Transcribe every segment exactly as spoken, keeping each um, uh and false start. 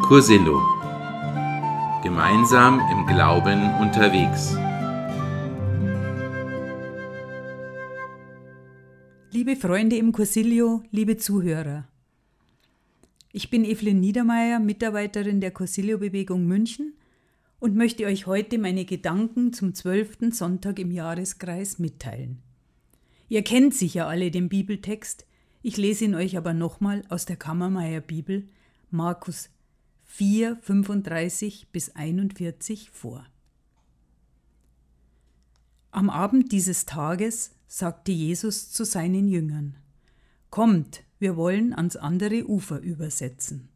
Cursillo. Gemeinsam im Glauben unterwegs. Liebe Freunde im Cursillo, liebe Zuhörer. Ich bin Evelyn Niedermeyer, Mitarbeiterin der Cursillo-Bewegung München und möchte euch heute meine Gedanken zum zwölften Sonntag im Jahreskreis mitteilen. Ihr kennt sicher alle den Bibeltext, ich lese ihn euch aber nochmal aus der Kammermayer Bibel, Markus vier, fünfunddreißig bis einundvierzig vor. Am Abend dieses Tages sagte Jesus zu seinen Jüngern: Kommt, wir wollen ans andere Ufer übersetzen.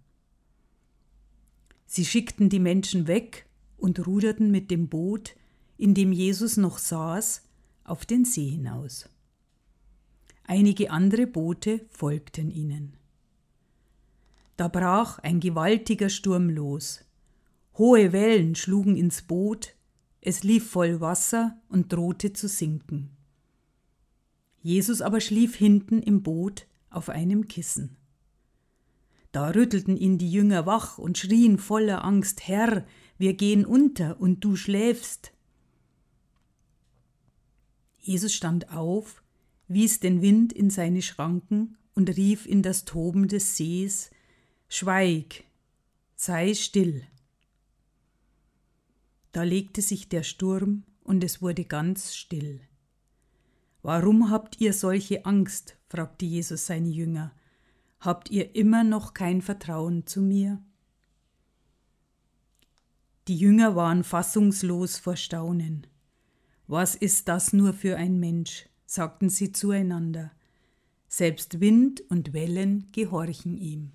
Sie schickten die Menschen weg und ruderten mit dem Boot, in dem Jesus noch saß, auf den See hinaus. Einige andere Boote folgten ihnen. Da brach ein gewaltiger Sturm los. Hohe Wellen schlugen ins Boot, es lief voll Wasser und drohte zu sinken. Jesus aber schlief hinten im Boot auf einem Kissen. Da rüttelten ihn die Jünger wach und schrien voller Angst: Herr, wir gehen unter und du schläfst. Jesus stand auf, wies den Wind in seine Schranken und rief in das Toben des Sees: Schweig, sei still. Da legte sich der Sturm und es wurde ganz still. Warum habt ihr solche Angst? Fragte Jesus seine Jünger. Habt ihr immer noch kein Vertrauen zu mir? Die Jünger waren fassungslos vor Staunen. Was ist das nur für ein Mensch? Sagten sie zueinander. Selbst Wind und Wellen gehorchen ihm.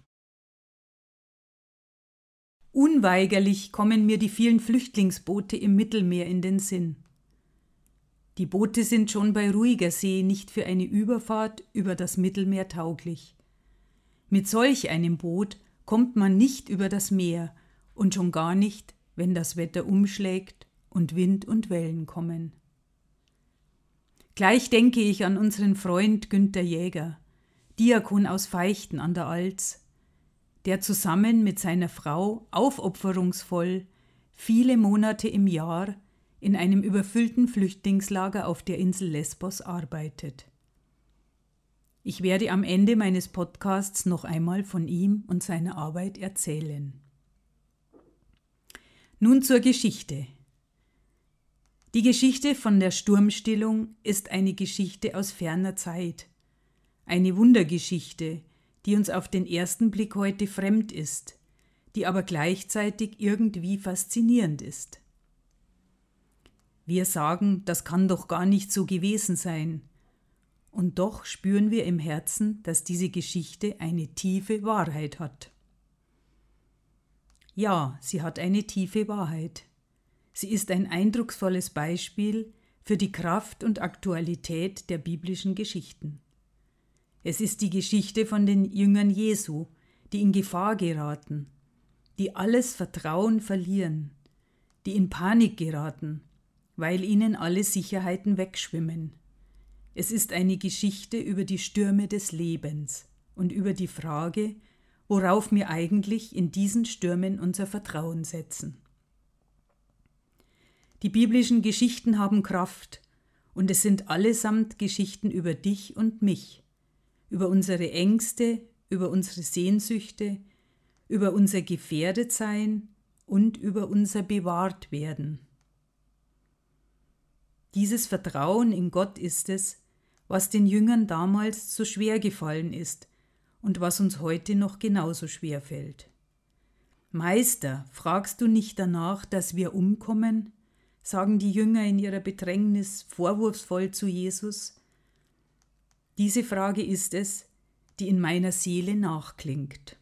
Unweigerlich kommen mir die vielen Flüchtlingsboote im Mittelmeer in den Sinn. Die Boote sind schon bei ruhiger See nicht für eine Überfahrt über das Mittelmeer tauglich. Mit solch einem Boot kommt man nicht über das Meer und schon gar nicht, wenn das Wetter umschlägt und Wind und Wellen kommen. Gleich denke ich an unseren Freund Günther Jäger, Diakon aus Veichten an der Alz, der zusammen mit seiner Frau aufopferungsvoll viele Monate im Jahr in einem überfüllten Flüchtlingslager auf der Insel Lesbos arbeitet. Ich werde am Ende meines Podcasts noch einmal von ihm und seiner Arbeit erzählen. Nun zur Geschichte. Die Geschichte von der Sturmstillung ist eine Geschichte aus ferner Zeit. Eine Wundergeschichte, die uns auf den ersten Blick heute fremd ist, die aber gleichzeitig irgendwie faszinierend ist. Wir sagen, das kann doch gar nicht so gewesen sein. Und doch spüren wir im Herzen, dass diese Geschichte eine tiefe Wahrheit hat. Ja, sie hat eine tiefe Wahrheit. Sie ist ein eindrucksvolles Beispiel für die Kraft und Aktualität der biblischen Geschichten. Es ist die Geschichte von den Jüngern Jesu, die in Gefahr geraten, die alles Vertrauen verlieren, die in Panik geraten, weil ihnen alle Sicherheiten wegschwimmen. Es ist eine Geschichte über die Stürme des Lebens und über die Frage, worauf wir eigentlich in diesen Stürmen unser Vertrauen setzen. Die biblischen Geschichten haben Kraft und es sind allesamt Geschichten über dich und mich, über unsere Ängste, über unsere Sehnsüchte, über unser Gefährdetsein und über unser Bewahrtwerden. Dieses Vertrauen in Gott ist es, was den Jüngern damals so schwer gefallen ist und was uns heute noch genauso schwer fällt. Meister, fragst du nicht danach, dass wir umkommen? Sagen die Jünger in ihrer Bedrängnis vorwurfsvoll zu Jesus. Diese Frage ist es, die in meiner Seele nachklingt.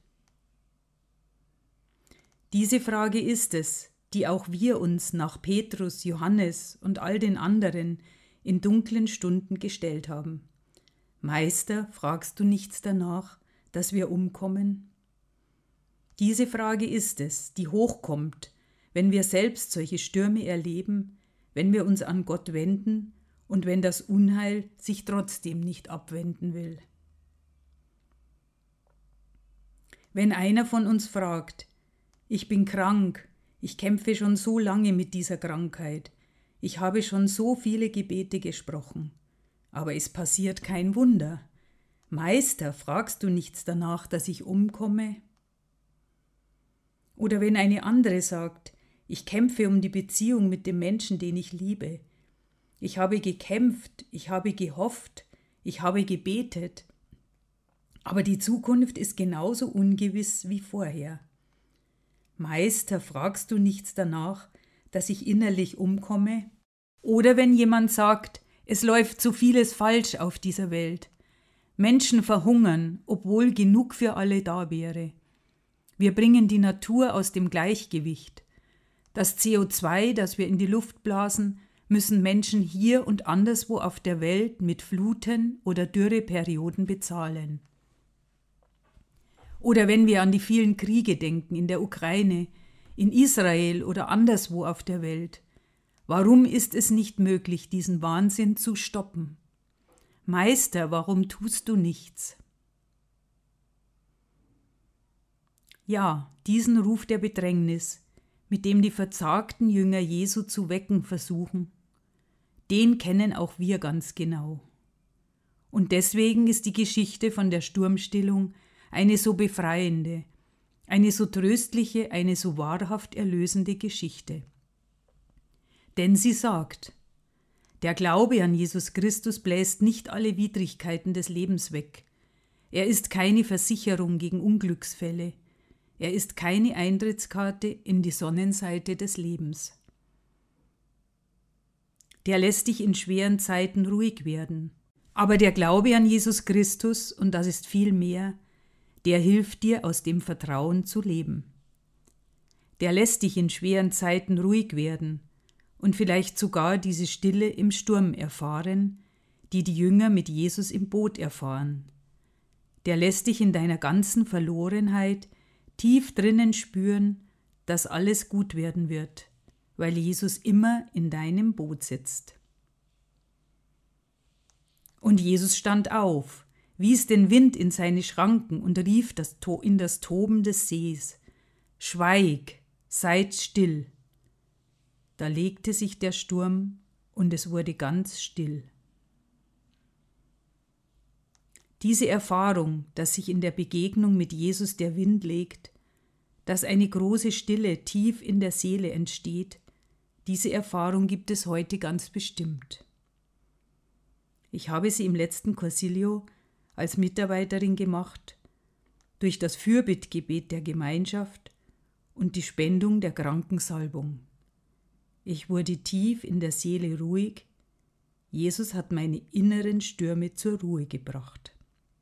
Diese Frage ist es, die auch wir uns nach Petrus, Johannes und all den anderen in dunklen Stunden gestellt haben. Meister, fragst du nichts danach, dass wir umkommen? Diese Frage ist es, die hochkommt, wenn wir selbst solche Stürme erleben, wenn wir uns an Gott wenden und wenn das Unheil sich trotzdem nicht abwenden will. Wenn einer von uns fragt, Ich bin krank, ich kämpfe schon so lange mit dieser Krankheit, ich habe schon so viele Gebete gesprochen, aber es passiert kein Wunder. Meister, fragst du nichts danach, dass ich umkomme? Oder wenn eine andere sagt, ich kämpfe um die Beziehung mit dem Menschen, den ich liebe. Ich habe gekämpft, ich habe gehofft, ich habe gebetet, aber die Zukunft ist genauso ungewiss wie vorher. Meister, fragst du nichts danach, dass ich innerlich umkomme? Oder wenn jemand sagt, es läuft so vieles falsch auf dieser Welt. Menschen verhungern, obwohl genug für alle da wäre. Wir bringen die Natur aus dem Gleichgewicht. Das C O zwei, das wir in die Luft blasen, müssen Menschen hier und anderswo auf der Welt mit Fluten oder Dürreperioden bezahlen. Oder wenn wir an die vielen Kriege denken in der Ukraine, in Israel oder anderswo auf der Welt. Warum ist es nicht möglich, diesen Wahnsinn zu stoppen? Meister, warum tust du nichts? Ja, diesen Ruf der Bedrängnis, mit dem die verzagten Jünger Jesu zu wecken versuchen, den kennen auch wir ganz genau. Und deswegen ist die Geschichte von der Sturmstillung eine so befreiende, eine so tröstliche, eine so wahrhaft erlösende Geschichte. Denn sie sagt, der Glaube an Jesus Christus bläst nicht alle Widrigkeiten des Lebens weg. Er ist keine Versicherung gegen Unglücksfälle. Er ist keine Eintrittskarte in die Sonnenseite des Lebens. Der lässt dich in schweren Zeiten ruhig werden. Aber der Glaube an Jesus Christus, und das ist viel mehr, der hilft dir, aus dem Vertrauen zu leben. Der lässt dich in schweren Zeiten ruhig werden und vielleicht sogar diese Stille im Sturm erfahren, die die Jünger mit Jesus im Boot erfahren. Der lässt dich in deiner ganzen Verlorenheit tief drinnen spüren, dass alles gut werden wird, weil Jesus immer in deinem Boot sitzt. Und Jesus stand auf, wies den Wind in seine Schranken und rief das to- in das Toben des Sees: Schweig, seid still. Da legte sich der Sturm und es wurde ganz still. Diese Erfahrung, dass sich in der Begegnung mit Jesus der Wind legt, dass eine große Stille tief in der Seele entsteht, diese Erfahrung gibt es heute ganz bestimmt. Ich habe sie im letzten Cursilio als Mitarbeiterin gemacht, durch das Fürbittgebet der Gemeinschaft und die Spendung der Krankensalbung. Ich wurde tief in der Seele ruhig. Jesus hat meine inneren Stürme zur Ruhe gebracht.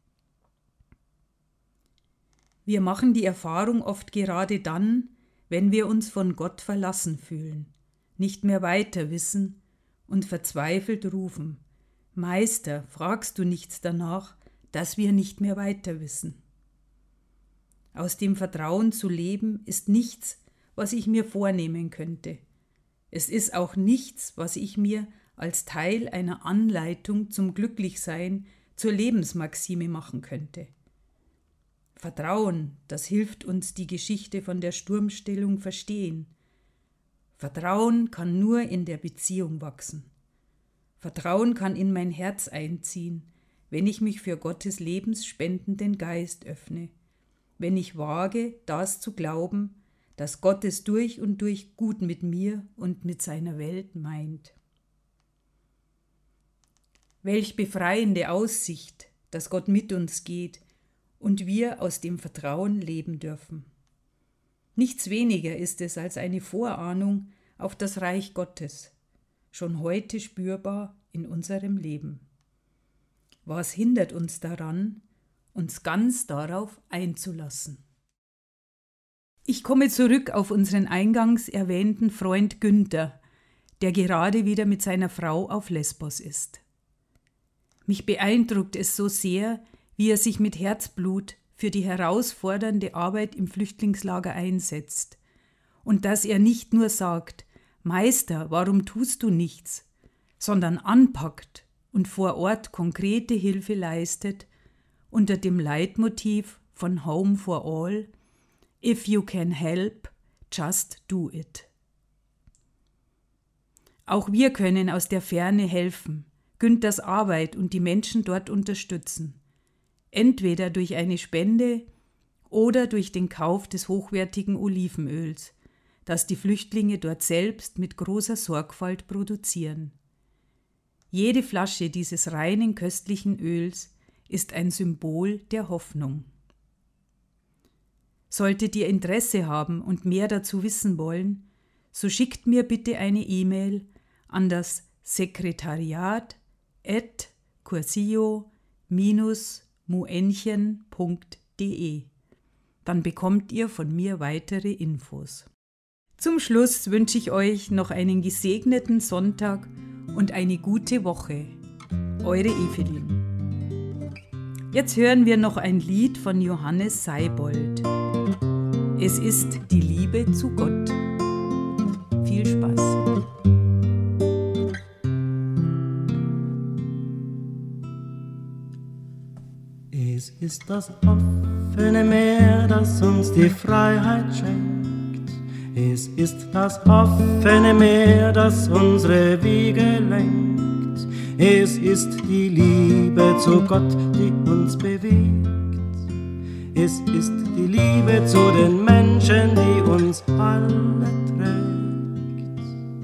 Wir machen die Erfahrung oft gerade dann, wenn wir uns von Gott verlassen fühlen, nicht mehr weiter wissen und verzweifelt rufen: Meister, fragst du nichts danach, dass wir nicht mehr weiter wissen? Aus dem Vertrauen zu leben ist nichts, was ich mir vornehmen könnte. Es ist auch nichts, was ich mir als Teil einer Anleitung zum Glücklichsein zur Lebensmaxime machen könnte. Vertrauen, das hilft uns, die Geschichte von der Sturmstillung verstehen. Vertrauen kann nur in der Beziehung wachsen. Vertrauen kann in mein Herz einziehen, wenn ich mich für Gottes lebensspendenden Geist öffne, wenn ich wage, das zu glauben, dass Gott es durch und durch gut mit mir und mit seiner Welt meint. Welch befreiende Aussicht, dass Gott mit uns geht und wir aus dem Vertrauen leben dürfen. Nichts weniger ist es als eine Vorahnung auf das Reich Gottes, schon heute spürbar in unserem Leben. Was hindert uns daran, uns ganz darauf einzulassen? Ich komme zurück auf unseren eingangs erwähnten Freund Günther, der gerade wieder mit seiner Frau auf Lesbos ist. Mich beeindruckt es so sehr, wie er sich mit Herzblut für die herausfordernde Arbeit im Flüchtlingslager einsetzt und dass er nicht nur sagt: Meister, warum tust du nichts?, sondern anpackt und vor Ort konkrete Hilfe leistet unter dem Leitmotiv von Home for All: If you can help, Just do it. Auch wir können aus der Ferne helfen, Günthers Arbeit und die Menschen dort unterstützen. Entweder durch eine Spende oder durch den Kauf des hochwertigen Olivenöls, das die Flüchtlinge dort selbst mit großer Sorgfalt produzieren. Jede Flasche dieses reinen köstlichen Öls ist ein Symbol der Hoffnung. Solltet ihr Interesse haben und mehr dazu wissen wollen, so schickt mir bitte eine E-Mail an das Sekretariat at cursillo Bindestrich muenchen punkt de. Dann bekommt ihr von mir weitere Infos. Zum Schluss wünsche ich euch noch einen gesegneten Sonntag und eine gute Woche. Eure Evelyn. Jetzt hören wir noch ein Lied von Johannes Seibold. Es ist die Liebe zu Gott. Viel Spaß. Es ist das offene Meer, das uns die Freiheit schenkt. Es ist das offene Meer, das unsere Wege lenkt. Es ist die Liebe zu Gott, die uns bewegt. Es ist die Liebe zu den Menschen, die uns alle trägt.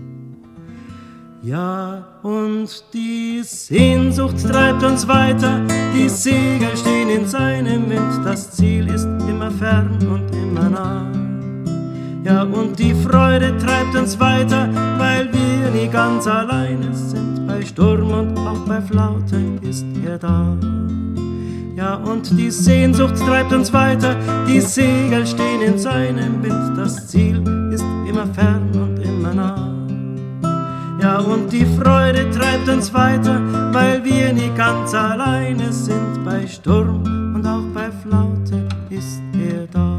Ja, und die Sehnsucht treibt uns weiter, die Segel stehen in seinem Wind, das Ziel ist immer fern und immer nah. Ja, und die Freude treibt uns weiter, weil wir nie ganz alleine sind, bei Sturm und auch bei Flaute ist er da. Ja, und die Sehnsucht treibt uns weiter, die Segel stehen in seinem Wind, das Ziel ist immer fern und immer nah. Ja, und die Freude treibt uns weiter, weil wir nie ganz alleine sind, bei Sturm und auch bei Flaute ist er da.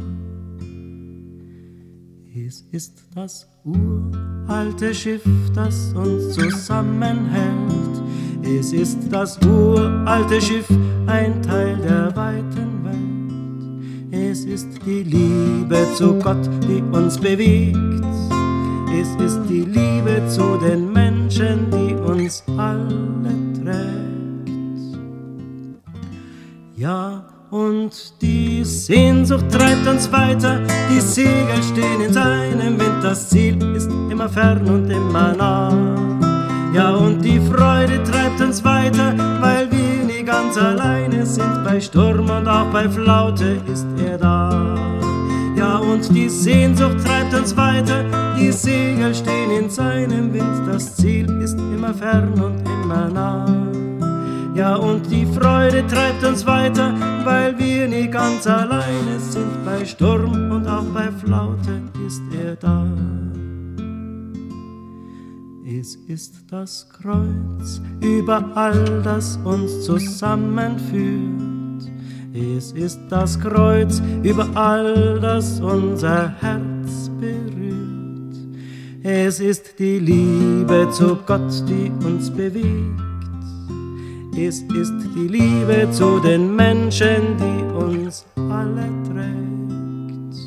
Es ist das uralte Schiff, das uns zusammenhält. Es ist das uralte Schiff, ein Teil der weiten Welt. Es ist die Liebe zu Gott, die uns bewegt. Es ist die Liebe zu den Menschen, die uns alle trägt. Ja, und die Sehnsucht treibt uns weiter, die Segel stehen in seinem Wind, das Ziel ist immer fern und immer nah. Ja, und die Freude treibt uns weiter, weil wir nie ganz alleine sind, bei Sturm und auch bei Flaute ist er da. Ja, und die Sehnsucht treibt uns weiter, die Segel stehen in seinem Wind, das Ziel ist immer fern und immer nah. Ja, und die Freude treibt uns weiter, weil wir nie ganz alleine sind, bei Sturm und auch bei Flaute ist er da. Es ist das Kreuz überall, das uns zusammenführt. Es ist das Kreuz überall, das unser Herz berührt. Es ist die Liebe zu Gott, die uns bewegt. Es ist die Liebe zu den Menschen, die uns alle trägt.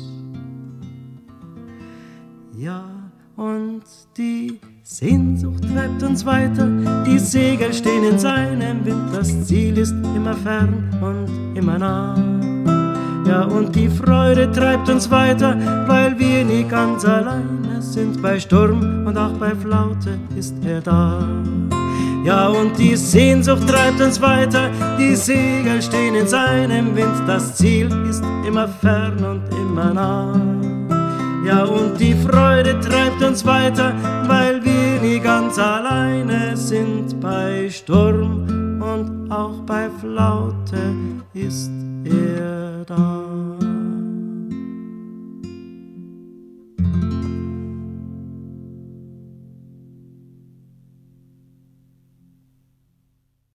Ja, und die Sehnsucht treibt uns weiter, die Segel stehen in seinem Wind, das Ziel ist immer fern und immer nah. Ja, und die Freude treibt uns weiter, weil wir nie ganz alleine sind, bei Sturm und auch bei Flaute ist er da. Ja, und die Sehnsucht treibt uns weiter, die Segel stehen in seinem Wind, das Ziel ist immer fern und immer nah. Ja, und die Freude treibt uns weiter, weil wir nie ganz alleine sind, bei Sturm und auch bei Flaute ist er da.